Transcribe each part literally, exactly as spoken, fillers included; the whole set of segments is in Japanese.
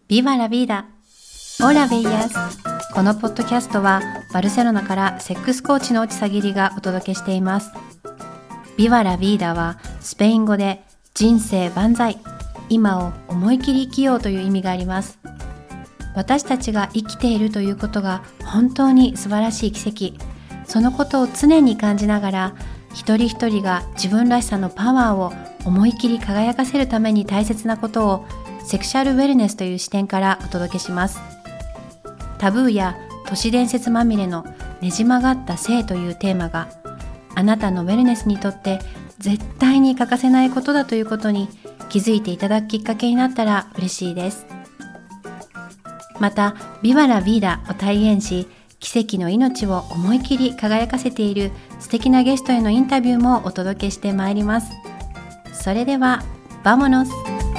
ビバラビーダオラベイヤス。このポッドキャストはバルセロナからセックスコーチの落ちさぎりがお届けしています。ビバラビーダはスペイン語で人生万歳、今を思い切り生きようという意味があります。私たちが生きているということが本当に素晴らしい奇跡。そのことを常に感じながら、一人一人が自分らしさのパワーを思い切り輝かせるために大切なことをセクシャルウェルネスという視点からお届けします。タブーや都市伝説まみれのねじ曲がった性というテーマがあなたのウェルネスにとって絶対に欠かせないことだということに気づいていただくきっかけになったら嬉しいです。またビバラビーダを体現し、奇跡の命を思い切り輝かせている素敵なゲストへのインタビューもお届けしてまいります。それではバモノス。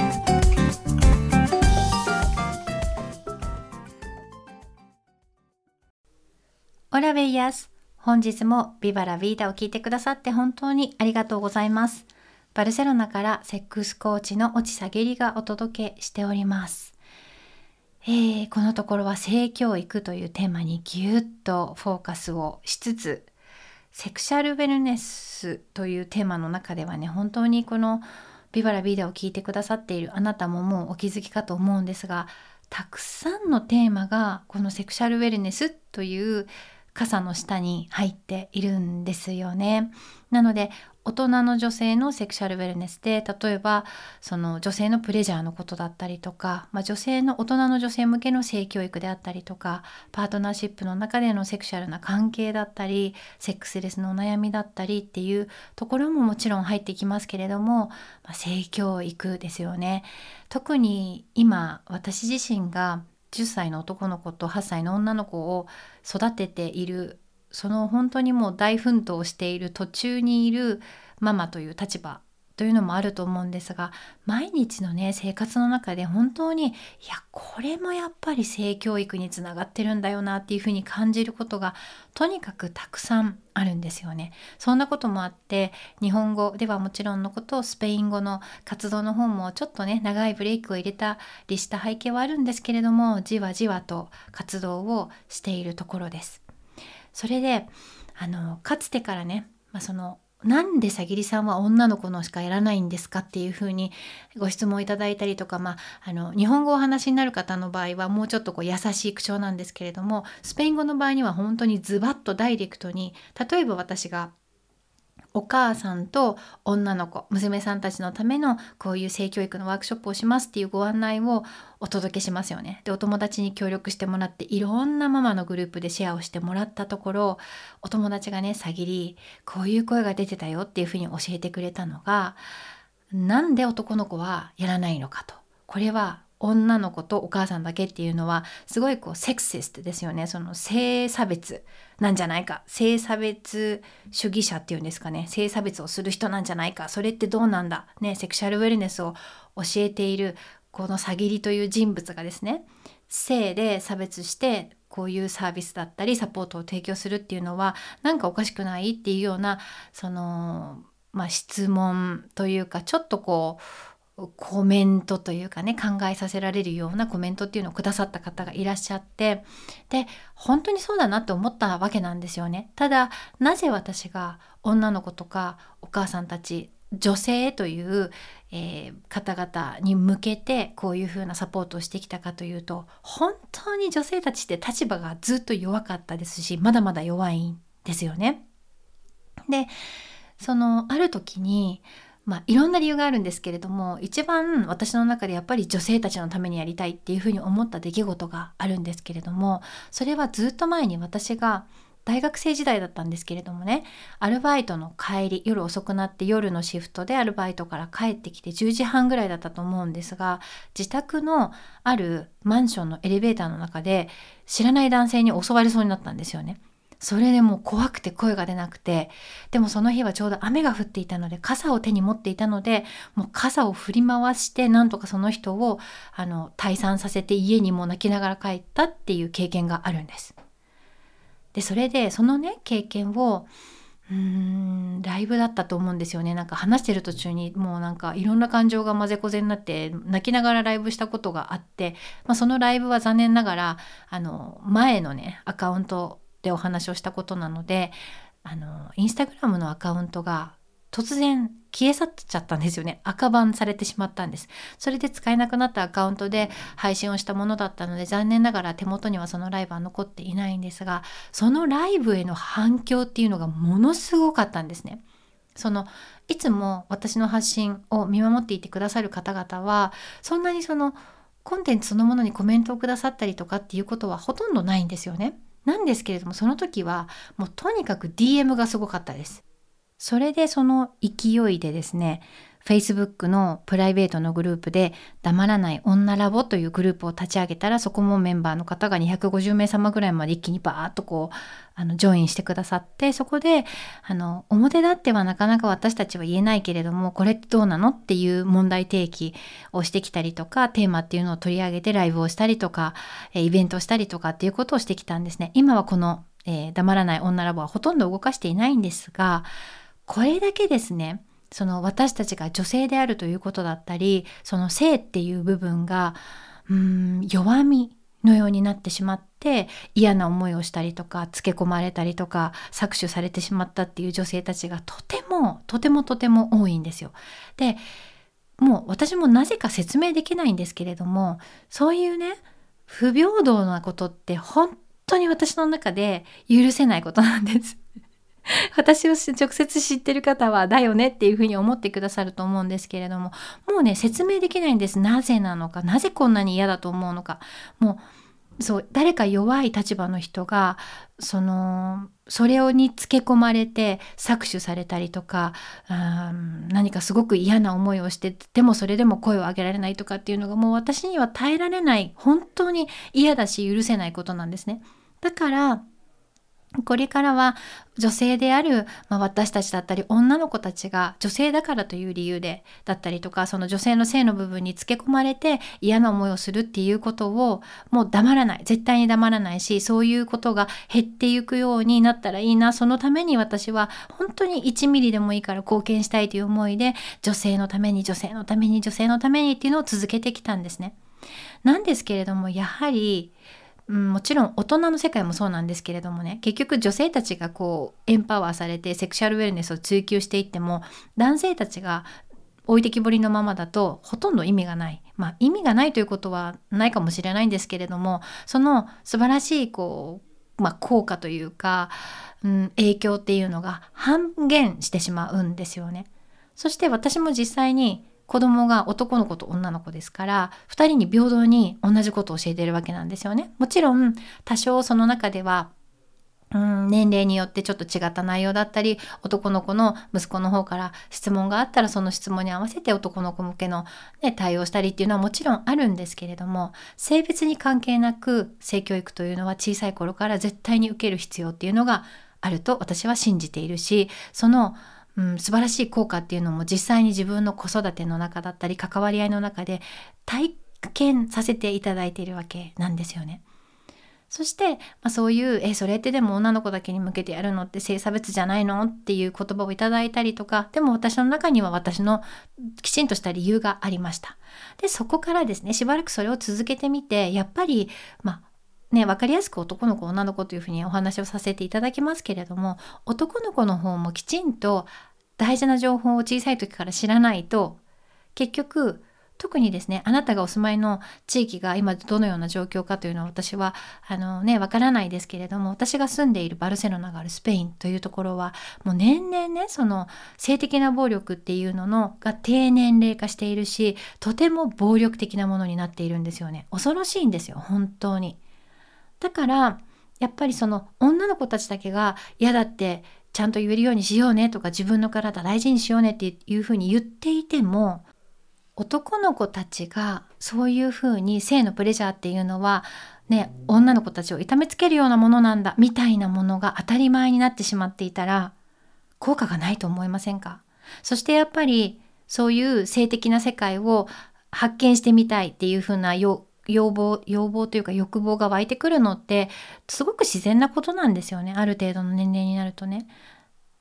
オラベイヤス。本日もビバラビーダを聞いてくださって本当にありがとうございます。バルセロナからセックスコーチの落ちさげりがお届けしております。えー、このところは性教育というテーマにぎゅっとフォーカスをしつつ、セクシャルウェルネスというテーマの中ではね、本当にこのビバラビーダを聞いてくださっているあなたももうお気づきかと思うんですが、たくさんのテーマがこのセクシャルウェルネスという傘の下に入っているんですよね。なので大人の女性のセクシャルウェルネスで、例えばその女性のプレジャーのことだったりとか、まあ、女性の大人の女性向けの性教育であったりとか、パートナーシップの中でのセクシャルな関係だったり、セックスレスのお悩みだったりっていうところももちろん入ってきますけれども、まあ、性教育ですよね。特に今私自身がじゅっさいの男の子とはっさいの女の子を育てている、その本当にもう大奮闘をしている途中にいるママという立場というのもあると思うんですが、毎日のね生活の中で本当にいやこれもやっぱり性教育につながってるんだよなっていうふうに感じることがとにかくたくさんあるんですよね。そんなこともあって、日本語ではもちろんのこと、スペイン語の活動の方もちょっとね長いブレイクを入れたりした背景はあるんですけれども、じわじわと活動をしているところです。それであのかつてからね、まあ、そのなんでさぎりさんは女の子のしかやらないんですかっていうふうにご質問いただいたりとか、まあ、あの日本語をお話になる方の場合はもうちょっとこう優しい口調なんですけれども、スペイン語の場合には本当にズバッとダイレクトに、例えば私がお母さんと女の子、娘さんたちのためのこういう性教育のワークショップをしますっていうご案内をお届けしますよね。で、お友達に協力してもらっていろんなママのグループでシェアをしてもらったところ、お友達がね、さぎりこういう声が出てたよっていうふうに教えてくれたのが、なんで男の子はやらないのかと。これは女の子とお母さんだけっていうのはすごいこうセクシストですよね。その性差別なんじゃないか、性差別主義者っていうんですかね、性差別をする人なんじゃないか、それってどうなんだね。セクシャルウェルネスを教えているこのさぎりという人物がですね、性で差別してこういうサービスだったりサポートを提供するっていうのはなんかおかしくないっていうような、そのまあ質問というか、ちょっとこうコメントというかね、考えさせられるようなコメントっていうのをくださった方がいらっしゃって、で本当にそうだなって思ったわけなんですよね。ただなぜ私が女の子とかお母さんたち、女性という、えー、方々に向けてこういう風なサポートをしてきたかというと、本当に女性たちって立場がずっと弱かったですし、まだまだ弱いんですよね。でそのある時にまあ、いろんな理由があるんですけれども、一番私の中でやっぱり女性たちのためにやりたいっていうふうに思った出来事があるんですけれども、それはずっと前に私が大学生時代だったんですけれどもね、アルバイトの帰り、夜遅くなって夜のシフトでアルバイトから帰ってきてじゅうじはんぐらいだったと思うんですが、自宅のあるマンションのエレベーターの中で知らない男性に襲われそうになったんですよね。それでもう怖くて声が出なくて、でもその日はちょうど雨が降っていたので傘を手に持っていたので、もう傘を振り回してなんとかその人をあの退散させて家にも泣きながら帰ったっていう経験があるんです。でそれでそのね経験をううーんライブだったと思うんですよね。なんか話してる途中にもうなんかいろんな感情が混ぜこぜになって泣きながらライブしたことがあって、まあ、そのライブは残念ながらあの前のねアカウントでお話をしたことなので、あのインスタグラムのアカウントが突然消え去っちゃったんですよね。赤バンされてしまったんです。それで使えなくなったアカウントで配信をしたものだったので、残念ながら手元にはそのライブは残っていないんですが、そのライブへの反響っていうのがものすごかったんですね。そのいつも私の発信を見守っていてくださる方々は、そんなにそのコンテンツそのものにコメントをくださったりとかっていうことはほとんどないんですよね。なんですけれども、その時はもうとにかく ディーエム がすごかったです。それでその勢いでですね、Facebook のプライベートのグループで黙らない女ラボというグループを立ち上げたら、そこもメンバーの方がにひゃくごじゅうめいさまぐらいまで一気にバーッとこうあのジョインしてくださって、そこであの表立ってはなかなか私たちは言えないけれども、これってどうなのっていう問題提起をしてきたりとか、テーマっていうのを取り上げてライブをしたりとかイベントをしたりとかっていうことをしてきたんですね。今はこの、えー、黙らない女ラボはほとんど動かしていないんですが、これだけですね、その私たちが女性であるということだったり、その性っていう部分がうーん弱みのようになってしまって、嫌な思いをしたりとか、つけ込まれたりとか、搾取されてしまったっていう女性たちがとてもとてもとても多いんですよ。で、もう私もなぜか説明できないんですけれども、そういうね不平等なことって本当に私の中で許せないことなんです。私を直接知ってる方はだよねっていうふうに思ってくださると思うんですけれども、もうね説明できないんです。なぜなのか、なぜこんなに嫌だと思うのか。もうそう誰か弱い立場の人がそのそれをにつけ込まれて搾取されたりとか、うん何かすごく嫌な思いをして、でもそれでも声を上げられないとかっていうのが、もう私には耐えられない、本当に嫌だし許せないことなんですね。だからこれからは女性である、まあ、私たちだったり女の子たちが女性だからという理由でだったりとか、その女性の性の部分につけ込まれて嫌な思いをするっていうことをもう黙らない、絶対に黙らないし、そういうことが減っていくようになったらいいな。そのために私は本当にいちミリでもいいから貢献したいという思いで、女性のために女性のために女性のためにっていうのを続けてきたんですね。なんですけれども、やはりうん、もちろん大人の世界もそうなんですけれどもね、結局女性たちがこうエンパワーされてセクシャルウェルネスを追求していっても、男性たちが置いてきぼりのままだとほとんど意味がない。まあ意味がないということはないかもしれないんですけれども、その素晴らしいこう、まあ、効果というか、うん、影響っていうのが半減してしまうんですよね。そして私も実際に子供が男の子と女の子ですから、ふたりに平等に同じことを教えているわけなんですよね。もちろん多少その中ではうん年齢によってちょっと違った内容だったり、男の子の息子の方から質問があったらその質問に合わせて男の子向けの、ね、対応したりっていうのはもちろんあるんですけれども、性別に関係なく性教育というのは小さい頃から絶対に受ける必要っていうのがあると私は信じているし、そのうん、素晴らしい効果っていうのも実際に自分の子育ての中だったり関わり合いの中で体験させていただいているわけなんですよね。そして、まあ、そういうえそれってでも女の子だけに向けてやるのって性差別じゃないのっていう言葉をいただいたりとか、でも私の中には私のきちんとした理由がありました。でそこからですね、しばらくそれを続けてみて、やっぱりまあね、分かりやすく男の子女の子というふうにお話をさせていただきますけれども、男の子の方もきちんと大事な情報を小さい時から知らないと、結局特にですね、あなたがお住まいの地域が今どのような状況かというのは私はあのねわからないですけれども、私が住んでいるバルセロナがあるスペインというところはもう年々ね、その性的な暴力っていうののが低年齢化しているし、とても暴力的なものになっているんですよね。恐ろしいんですよ、本当に。だからやっぱりその女の子たちだけが嫌だってちゃんと言えるようにしようねとか、自分の体大事にしようねっていうふうに言っていても、男の子たちがそういうふうに性のプレジャーっていうのはね、女の子たちを痛めつけるようなものなんだみたいなものが当たり前になってしまっていたら効果がないと思いませんか？そしてやっぱりそういう性的な世界を発見してみたいっていうふうな要要望要望というか欲望が湧いてくるのってすごく自然なことなんですよね。ある程度の年齢になるとね。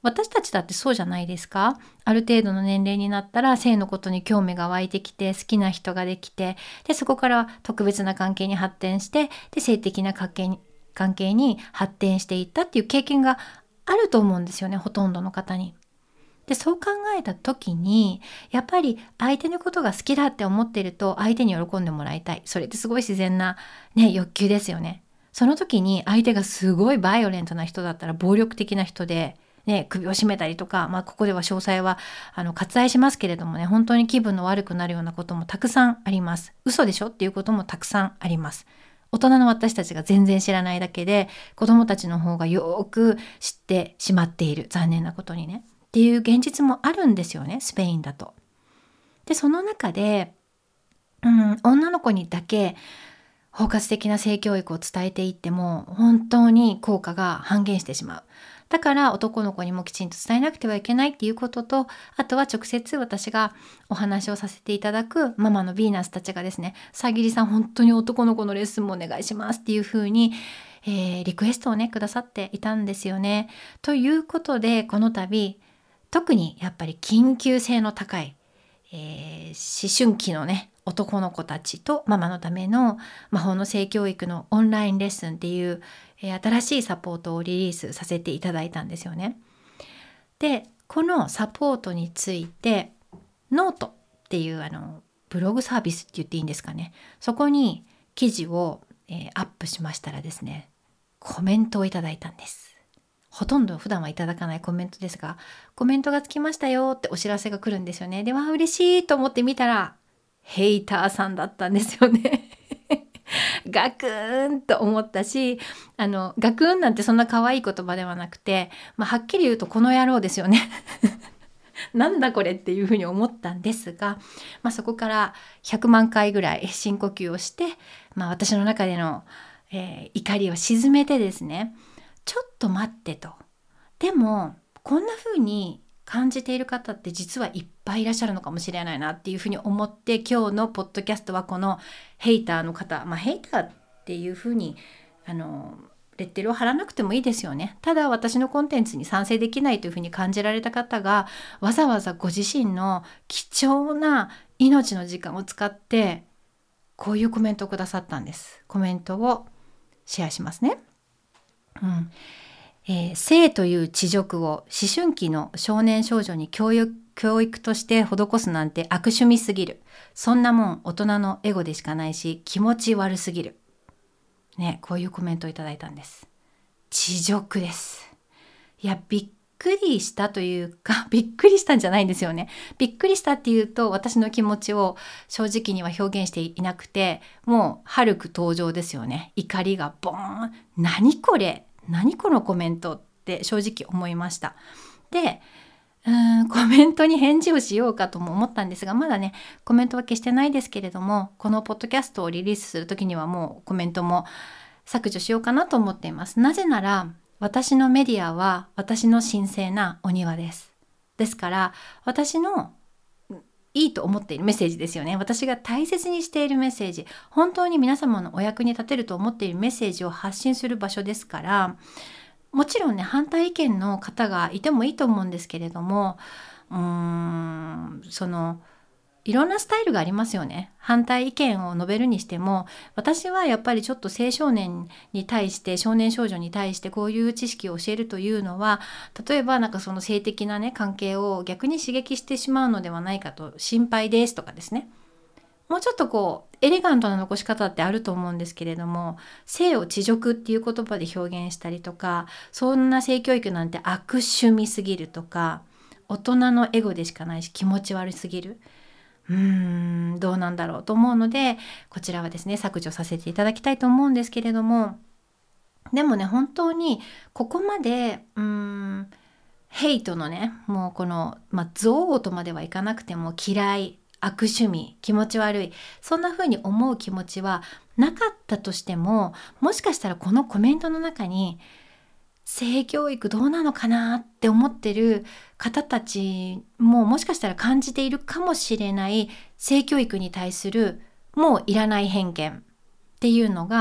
私たちだってそうじゃないですか。ある程度の年齢になったら性のことに興味が湧いてきて、好きな人ができて、でそこから特別な関係に発展して、で性的な関係に関係に発展していったっていう経験があると思うんですよね、ほとんどの方に。でそう考えた時に、やっぱり相手のことが好きだって思っていると、相手に喜んでもらいたい。それってすごい自然な、ね、欲求ですよね。その時に相手がすごいバイオレントな人だったら、暴力的な人で、ね、首を絞めたりとか、まあ、ここでは詳細はあの割愛しますけれどもね、本当に気分の悪くなるようなこともたくさんあります。嘘でしょっていうこともたくさんあります。大人の私たちが全然知らないだけで、子供たちの方がよく知ってしまっている。残念なことにね。っていう現実もあるんですよね、スペインだと。で、その中で、うん、女の子にだけ包括的な性教育を伝えていっても、本当に効果が半減してしまう。だから男の子にもきちんと伝えなくてはいけないっていうことと、あとは直接私がお話をさせていただくママのヴィーナスたちがですね、さぎりさん本当に男の子のレッスンもお願いしますっていうふうに、えー、リクエストをねくださっていたんですよね。ということで、この度特にやっぱり緊急性の高い、えー、思春期のね男の子たちとママのための魔法の性教育のオンラインレッスンっていう、えー、新しいサポートをリリースさせていただいたんですよね。で、このサポートについてノートっていうあのブログサービスって言っていいんですかね、そこに記事を、えー、アップしましたらですね、コメントをいただいたんです。ほとんど普段はいただかないコメントですが、コメントがつきましたよってお知らせが来るんですよね。で、わあ嬉しいと思って見たら、ヘイターさんだったんですよね。ガクーンと思ったし、あのガクーンなんてそんな可愛い言葉ではなくて、まあ、はっきり言うとこの野郎ですよね。なんだこれっていうふうに思ったんですが、まあ、そこからひゃくまんかいぐらい深呼吸をして、まあ、私の中での、えー、怒りを鎮めてですね、ちょっと待ってと。でもこんな風に感じている方って実はいっぱいいらっしゃるのかもしれないなっていうふうに思って、今日のポッドキャストはこのヘイターの方、まあヘイターっていうふうにあのレッテルを貼らなくてもいいですよね。ただ私のコンテンツに賛成できないというふうに感じられた方が、わざわざご自身の貴重な命の時間を使ってこういうコメントをくださったんです。コメントをシェアしますね。うんえー、性という恥辱を思春期の少年少女に教育、教育として施すなんて悪趣味すぎる。そんなもん大人のエゴでしかないし気持ち悪すぎる。ね、こういうコメントをいただいたんです。恥辱です。いや、びっくりしたというか、びっくりしたんじゃないんですよね。びっくりしたっていうと、私の気持ちを正直には表現していなくて、もうハルク登場ですよね。怒りがボーン。何これ何このコメントって正直思いました。で、うーんコメントに返事をしようかとも思ったんですが、まだねコメントは消してないですけれども、このポッドキャストをリリースする時にはもうコメントも削除しようかなと思っています。なぜなら私のメディアは私の神聖なお庭です。ですから私のいいと思っているメッセージですよね。私が大切にしているメッセージ、本当に皆様のお役に立てると思っているメッセージを発信する場所ですから、もちろんね反対意見の方がいてもいいと思うんですけれども、うーんそのいろんなスタイルがありますよね。反対意見を述べるにしても、私はやっぱりちょっと青少年に対して、少年少女に対してこういう知識を教えるというのは、例えばなんかその性的なね関係を逆に刺激してしまうのではないかと心配ですとかですね。もうちょっとこうエレガントな残し方ってあると思うんですけれども、性を恥辱っていう言葉で表現したりとか、そんな性教育なんて悪趣味すぎるとか、大人のエゴでしかないし気持ち悪すぎる、うーんどうなんだろうと思うので、こちらはですね削除させていただきたいと思うんですけれども、でもね本当にここまでうーんヘイトのねもうこの、まあ、憎悪とまではいかなくても嫌い、悪趣味、気持ち悪い、そんな風に思う気持ちはなかったとしても、もしかしたらこのコメントの中に性教育どうなのかなって思ってる方たちももしかしたら感じているかもしれない性教育に対するもういらない偏見っていうのが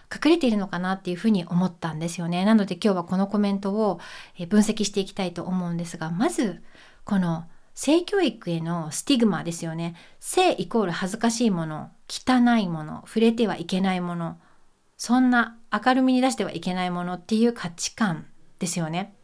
隠れているのかなっていうふうに思ったんですよね。なので今日はこのコメントを分析していきたいと思うんですが、まずこの性教育へのスティグマですよね。性イコール恥ずかしいもの、汚いもの、触れてはいけないもの、そんな明るみに出してはいけないものっていう価値観ですよね。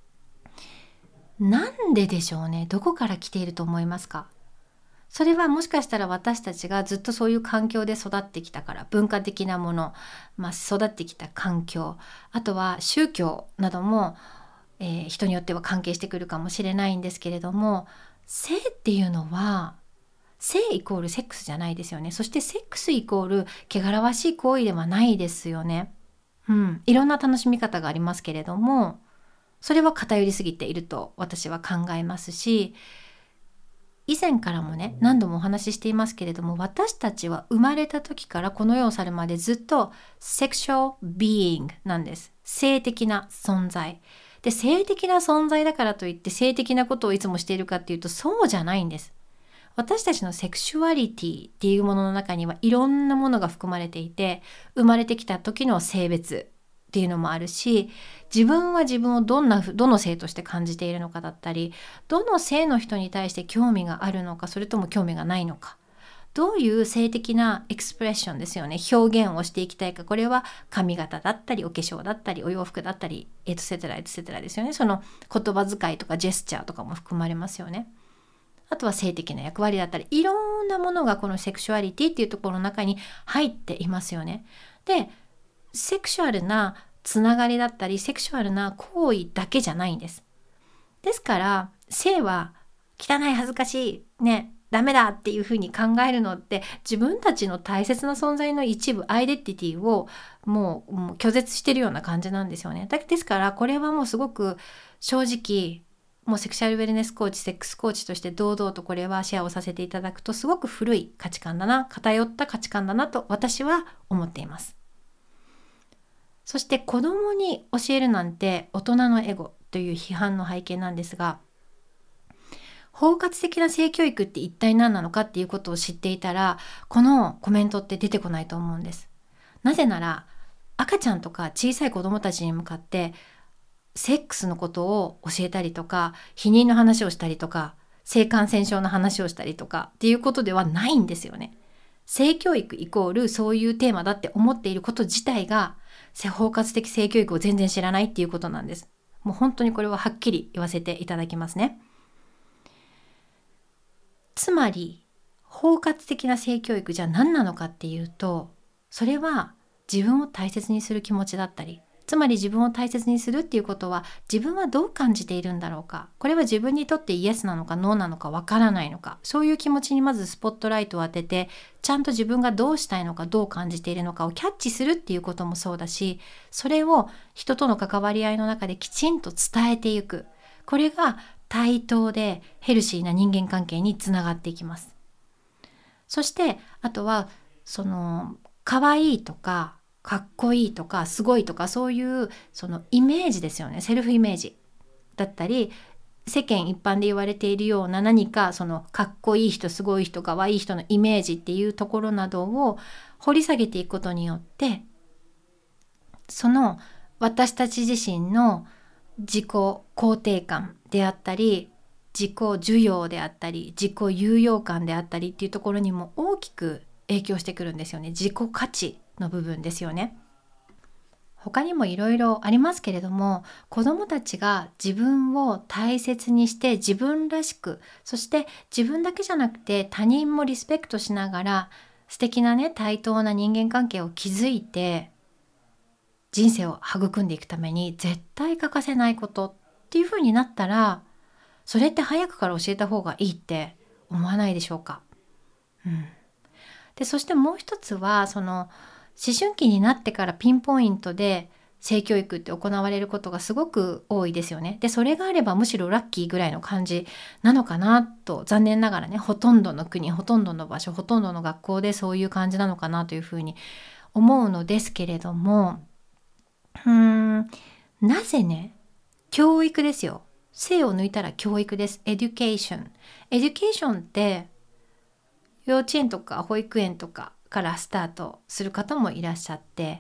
なんででしょうね。どこから来ていると思いますか？それはもしかしたら私たちがずっとそういう環境で育ってきたから、文化的なもの、まあ、育ってきた環境、あとは宗教なども、えー人によっては関係してくるかもしれないんですけれども、性っていうのは性イコールセックスじゃないですよね。そしてセックスイコール汚らわしい行為ではないですよね。うん、いろんな楽しみ方がありますけれども、それは偏りすぎていると私は考えますし、以前からもね何度もお話ししていますけれども、私たちは生まれた時からこの世を去るまでずっとセクシュアルビーイングなんです。性的な存在で、性的な存在だからといって性的なことをいつもしているかっていうとそうじゃないんです。私たちのセクシュアリティっていうものの中にはいろんなものが含まれていて、生まれてきた時の性別っていうのもあるし、自分は自分をどんなどの性として感じているのかだったり、どの性の人に対して興味があるのか、それとも興味がないのか、どういう性的なエクスプレッションですよね、表現をしていきたいか。これは髪型だったりお化粧だったりお洋服だったりエトセトラエトセトラですよね。その言葉遣いとかジェスチャーとかも含まれますよね。あとは性的な役割だったり、いろんなものがこのセクシュアリティっていうところの中に入っていますよね。で、セクシュアルなつながりだったりセクシュアルな行為だけじゃないんです。ですから性は汚い、恥ずかしいね、ダメだっていうふうに考えるのって、自分たちの大切な存在の一部、アイデンティティをもう、もう拒絶してるような感じなんですよね。だですからこれはもうすごく正直、もうセクシャルウェルネスコーチ、セックスコーチとして堂々とこれはシェアをさせていただくと、すごく古い価値観だな、偏った価値観だなと私は思っています。そして子供に教えるなんて大人のエゴという批判の背景なんですが、包括的な性教育って一体何なのかっていうことを知っていたら、このコメントって出てこないと思うんです。なぜなら赤ちゃんとか小さい子供たちに向かってセックスのことを教えたりとか、避妊の話をしたりとか、性感染症の話をしたりとかっていうことではないんですよね。性教育イコールそういうテーマだって思っていること自体が、包括的性教育を全然知らないっていうことなんです。もう本当にこれははっきり言わせていただきますね。つまり包括的な性教育じゃ何なのかっていうと、それは自分を大切にする気持ちだったり、つまり自分を大切にするっていうことは、自分はどう感じているんだろうか、これは自分にとってイエスなのかノーなのかわからないのか、そういう気持ちにまずスポットライトを当てて、ちゃんと自分がどうしたいのか、どう感じているのかをキャッチするっていうこともそうだし、それを人との関わり合いの中できちんと伝えていく、これが対等でヘルシーな人間関係につながっていきます。そしてあとはその可愛いとかかっこいいとかすごいとか、そういうそのイメージですよね。セルフイメージだったり、世間一般で言われているような何かそのかっこいい人、すごい人、可愛い人のイメージっていうところなどを掘り下げていくことによって、その私たち自身の自己肯定感であったり、自己需要であったり、自己有用感であったりっていうところにも大きく影響してくるんですよね。自己価値の部分ですよね。他にもいろいろありますけれども、子どもたちが自分を大切にして自分らしく、そして自分だけじゃなくて他人もリスペクトしながら素敵なね、対等な人間関係を築いて人生を育んでいくために絶対欠かせないことっていう風になったら、それって早くから教えた方がいいって思わないでしょうか。うん、でそしてもう一つは、その思春期になってからピンポイントで性教育って行われることがすごく多いですよね。でそれがあればむしろラッキーぐらいの感じなのかなと、残念ながらね、ほとんどの国、ほとんどの場所、ほとんどの学校でそういう感じなのかなというふうに思うのですけれども、うーんなぜね、教育ですよ。性を抜いたら教育です。エデュケーション。エデュケーションって幼稚園とか保育園とかからスタートする方もいらっしゃって、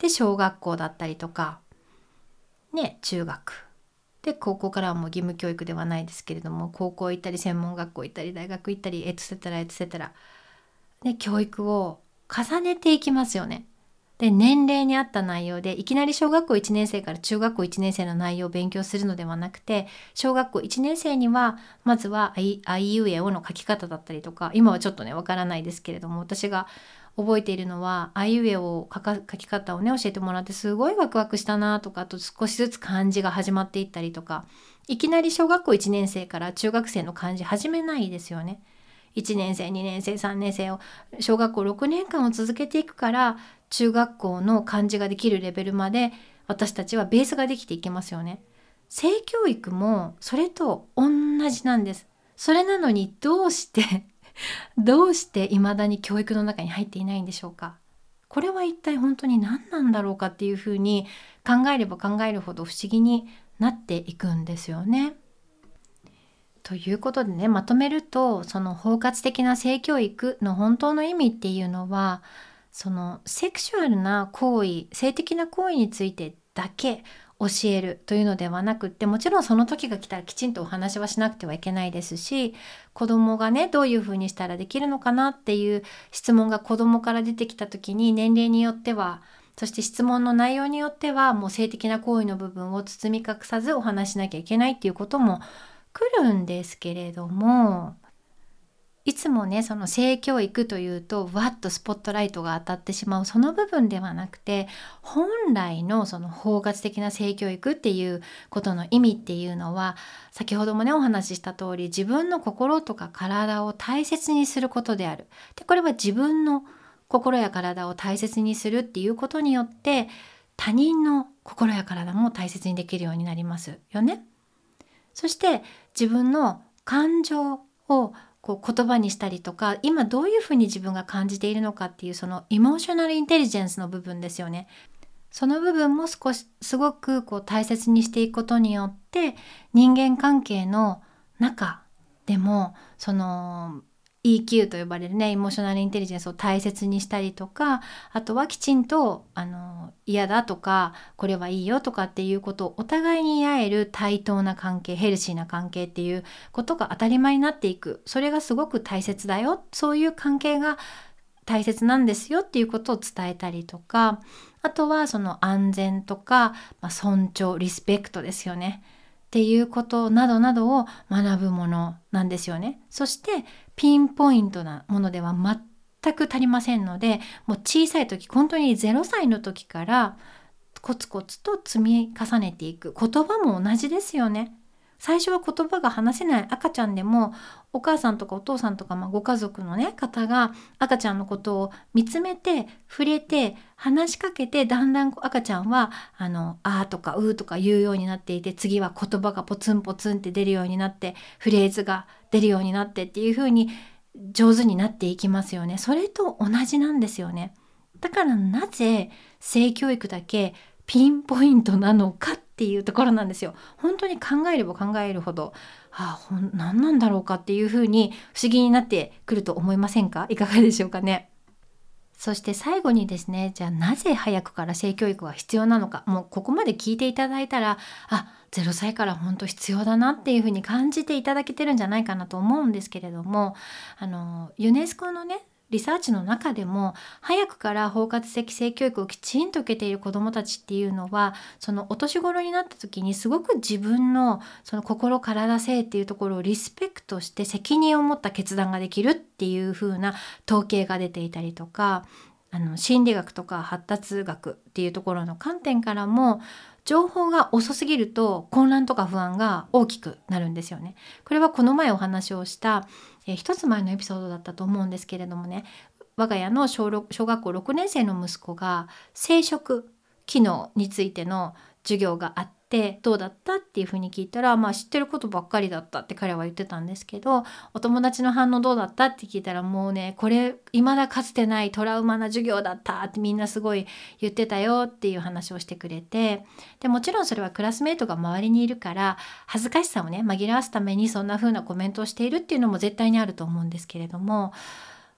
で小学校だったりとかね、中学で高校からはもう義務教育ではないですけれども、高校行ったり専門学校行ったり大学行ったりエトセトラエトセトラで教育を重ねていきますよね。で年齢に合った内容でいきなり小学校いちねん生から中学校いちねん生の内容を勉強するのではなくて、小学校いちねん生にはまずはあいあいうえおの書き方だったりとか、今はちょっとねわからないですけれども、私が覚えているのはあいうえお書か書き方をね教えてもらってすごいワクワクしたなとか、あと少しずつ漢字が始まっていったりとか、いきなり小学校いちねん生から中学生の漢字始めないですよね。いちねん生にねん生さんねん生を小学校ろくねんかんを続けていくから、中学校の漢字ができるレベルまで私たちはベースができていきますよね。性教育もそれと同じなんです。それなのにどうしてどうして未だに教育の中に入っていないんでしょうか。これは一体本当に何なんだろうかっていうふうに考えれば考えるほど不思議になっていくんですよね。ということでね、まとめると、その包括的な性教育の本当の意味っていうのは、そのセクシュアルな行為、性的な行為についてだけ教えるというのではなくって、もちろんその時が来たらきちんとお話はしなくてはいけないですし、子供がねどういうふうにしたらできるのかなっていう質問が子供から出てきた時に、年齢によっては、そして質問の内容によってはもう性的な行為の部分を包み隠さずお話しなきゃいけないっていうことも来るんですけれども、いつもねその性教育というとわっとスポットライトが当たってしまうその部分ではなくて、本来のその包括的な性教育っていうことの意味っていうのは、先ほどもねお話しした通り、自分の心とか体を大切にすることである。でこれは自分の心や体を大切にするっていうことによって、他人の心や体も大切にできるようになりますよね。そして自分の感情をこう言葉にしたりとか、今どういうふうに自分が感じているのかっていうそのエモーショナルインテリジェンスの部分ですよね。その部分も少しすごくこう大切にしていくことによって、人間関係の中でもその イーキュー と呼ばれるねエモーショナルインテリジェンスを大切にしたりとか、あとはきちんとあの嫌だとかこれはいいよとかっていうことをお互いに言い合える対等な関係、ヘルシーな関係っていうことが当たり前になっていく。それがすごく大切だよ、そういう関係が大切なんですよっていうことを伝えたりとか、あとはその安全とか、まあ、尊重リスペクトですよねっていうことなどなどを学ぶものなんですよね。そしてピンポイントなものでは全く足りませんので、もう小さい時、本当にゼロさいの時からコツコツと積み重ねていく。言葉も同じですよね。最初は言葉が話せない赤ちゃんでも、お母さんとかお父さんとか、まあ、ご家族の、ね、方が赤ちゃんのことを見つめて触れて話しかけて、だんだん赤ちゃんはあのあーとかうーとか言うようになっていて、次は言葉がポツンポツンって出るようになって、フレーズが出るようになってっていう風に上手になっていきますよね。それと同じなんですよね。だからなぜ性教育だけピンポイントなのかっていうところなんですよ。本当に考えれば考えるほど、ああ、ほん何なんだろうかっていうふうに不思議になってくると思いませんか？いかがでしょうかね。そして最後にですね、じゃあなぜ早くから性教育が必要なのか。もうここまで聞いていただいたら、あ、ゼロさいから本当必要だなっていうふうに感じていただけてるんじゃないかなと思うんですけれども、あのユネスコのねリサーチの中でも、早くから包括的性教育をきちんと受けている子どもたちっていうのは、そのお年頃になった時にすごく自分のその心体性っていうところをリスペクトして責任を持った決断ができるっていう風な統計が出ていたりとか、あの心理学とか発達学っていうところの観点からも、情報が遅すぎると混乱とか不安が大きくなるんですよね。これはこの前お話をしたえー、一つ前のエピソードだったと思うんですけれどもね、我が家の小ろく小学校ろくねん生の息子が生殖機能についての授業があって、どうだったっていうふうに聞いたら、まあ知ってることばっかりだったって彼は言ってたんですけど、お友達の反応どうだったって聞いたら、もうねこれ未だかつてないトラウマな授業だったってみんなすごい言ってたよっていう話をしてくれて、でもちろんそれはクラスメートが周りにいるから恥ずかしさをね紛らわすためにそんな風なコメントをしているっていうのも絶対にあると思うんですけれども、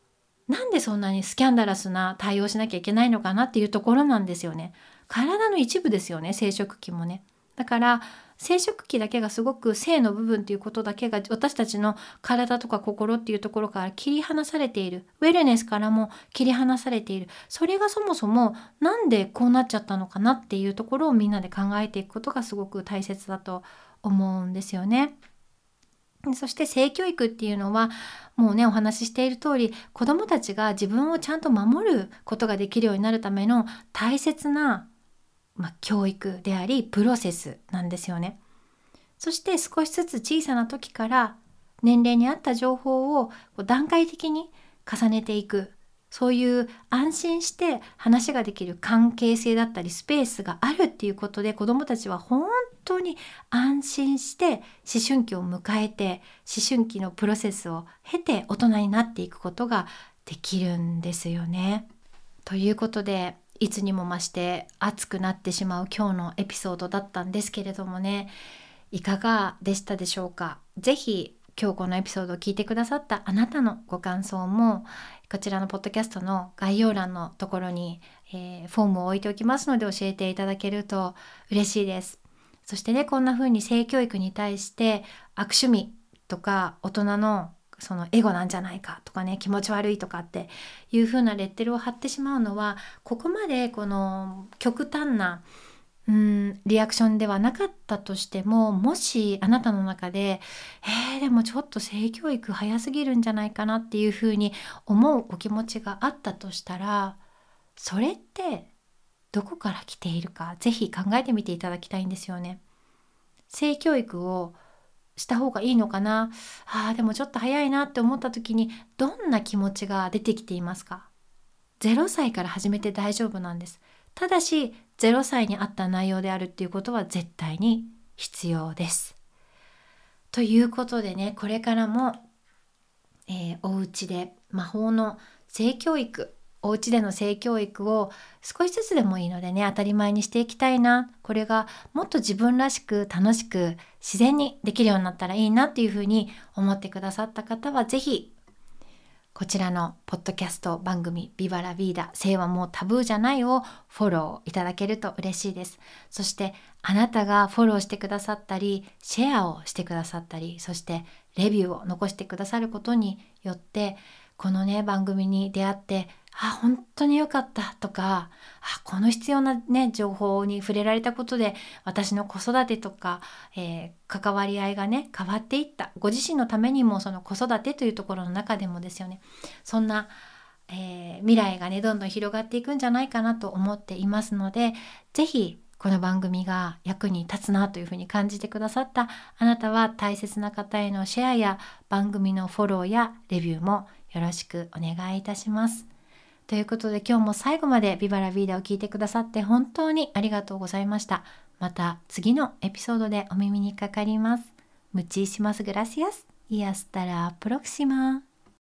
なんでそんなにスキャンダラスな対応しなきゃいけないのかなっていうところなんですよね。体の一部ですよね、生殖器もね。だから生殖器だけがすごく性の部分っていうことだけが私たちの体とか心っていうところから切り離されている、ウェルネスからも切り離されている。それがそもそもなんでこうなっちゃったのかなっていうところをみんなで考えていくことがすごく大切だと思うんですよね。そして性教育っていうのはもうねお話ししている通り、子どもたちが自分をちゃんと守ることができるようになるための大切な、まあ、教育でありプロセスなんですよね。そして少しずつ小さな時から年齢に合った情報を段階的に重ねていく、そういう安心して話ができる関係性だったりスペースがあるっていうことで、子どもたちは本当に安心して思春期を迎えて、思春期のプロセスを経て大人になっていくことができるんですよね。ということで、いつにも増して熱くなってしまう今日のエピソードだったんですけれどもね、いかがでしたでしょうか。ぜひ今日このエピソードを聞いてくださったあなたのご感想もこちらのポッドキャストの概要欄のところに、えー、フォームを置いておきますので教えていただけると嬉しいです。そしてね、こんな風に性教育に対して悪趣味とか大人のそのエゴなんじゃないかとかね、気持ち悪いとかっていう風なレッテルを貼ってしまうのは、ここまでこの極端なうーんリアクションではなかったとしても、もしあなたの中でえー、でもちょっと性教育早すぎるんじゃないかなっていうふうに思うお気持ちがあったとしたら、それってどこから来ているかぜひ考えてみていただきたいんですよね。性教育をした方がいいのかな、あーでもちょっと早いなって思った時にどんな気持ちが出てきていますか。ゼロさいから始めて大丈夫なんです。ただしゼロさいに合った内容であるっていうことは絶対に必要です。ということでね、これからも、えー、お家で魔法の性教育、お家での性教育を少しずつでもいいのでね、当たり前にしていきたいな。これがもっと自分らしく楽しく自然にできるようになったらいいなっていうふうに思ってくださった方は、ぜひこちらのポッドキャスト番組ビバラビーダ、性はもうタブーじゃないをフォローいただけると嬉しいです。そしてあなたがフォローしてくださったり、シェアをしてくださったり、そしてレビューを残してくださることによって、このね番組に出会ってあ本当に良かったとか、あこの必要なね情報に触れられたことで私の子育てとか、えー、関わり合いがね変わっていった、ご自身のためにもその子育てというところの中でもですよね、そんな、えー、未来がねどんどん広がっていくんじゃないかなと思っていますので、ぜひこの番組が役に立つなというふうに感じてくださったあなたは、大切な方へのシェアや番組のフォローやレビューもよろしくお願いいたします。ということで、今日も最後までビバラビーダを聞いてくださって本当にありがとうございました。また次のエピソードでお耳にかかります。Muchísimas gracias y hasta la próxima。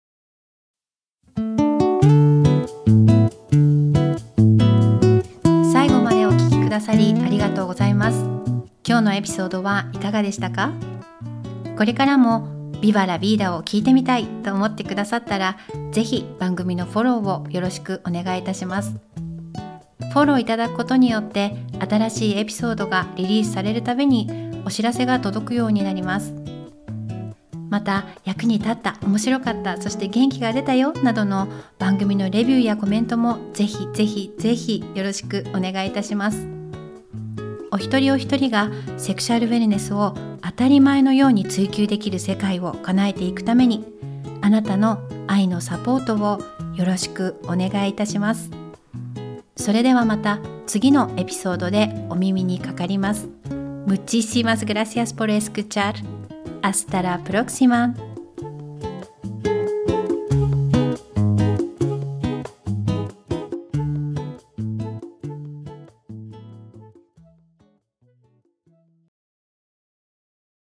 最後までお聞きくださりありがとうございます。今日のエピソードはいかがでしたか？これからもビバラビーダを聞いてみたいと思ってくださったら、ぜひ番組のフォローをよろしくお願いいたします。フォローいただくことによって新しいエピソードがリリースされるたびにお知らせが届くようになります。また役に立った、面白かった、そして元気が出たよなどの番組のレビューやコメントもぜひぜひぜひよろしくお願いいたします。お一人お一人がセクシャルウェルネスを当たり前のように追求できる世界を叶えていくために、あなたの愛のサポートをよろしくお願いいたします。それではまた次のエピソードでお耳にかかります。Muchísimas gracias por escuchar. Hasta la próxima.